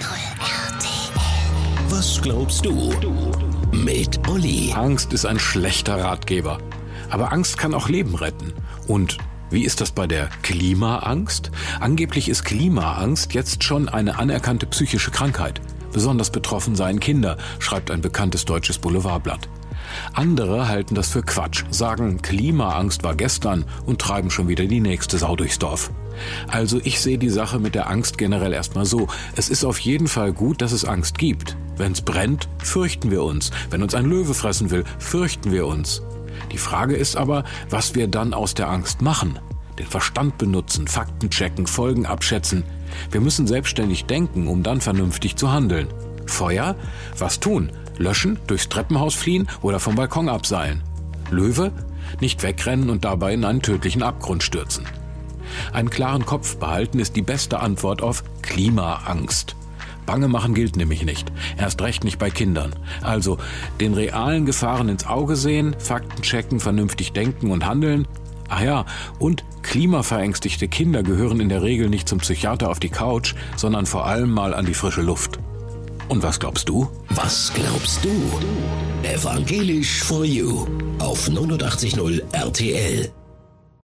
RTL. Was glaubst du? Mit Olli. Angst ist ein schlechter Ratgeber. Aber Angst kann auch Leben retten. Und wie ist das bei der Klimaangst? Angeblich ist Klimaangst jetzt schon eine anerkannte psychische Krankheit. Besonders betroffen seien Kinder, schreibt ein bekanntes deutsches Boulevardblatt. Andere halten das für Quatsch, sagen, Klimaangst war gestern und treiben schon wieder die nächste Sau durchs Dorf. Also ich sehe die Sache mit der Angst generell erstmal so. Es ist auf jeden Fall gut, dass es Angst gibt. Wenn's brennt, fürchten wir uns. Wenn uns ein Löwe fressen will, fürchten wir uns. Die Frage ist aber, was wir dann aus der Angst machen. Den Verstand benutzen, Fakten checken, Folgen abschätzen. Wir müssen selbstständig denken, um dann vernünftig zu handeln. Feuer? Was tun? Löschen, durchs Treppenhaus fliehen oder vom Balkon abseilen? Löwe? Nicht wegrennen und dabei in einen tödlichen Abgrund stürzen. Einen klaren Kopf behalten ist die beste Antwort auf Klimaangst. Bange machen gilt nämlich nicht, erst recht nicht bei Kindern. Also den realen Gefahren ins Auge sehen, Fakten checken, vernünftig denken und handeln. Ach ja, und klimaverängstigte Kinder gehören in der Regel nicht zum Psychiater auf die Couch, sondern vor allem mal an die frische Luft. Und was glaubst du? Was glaubst du? Evangelisch for You auf 89.0 RTL.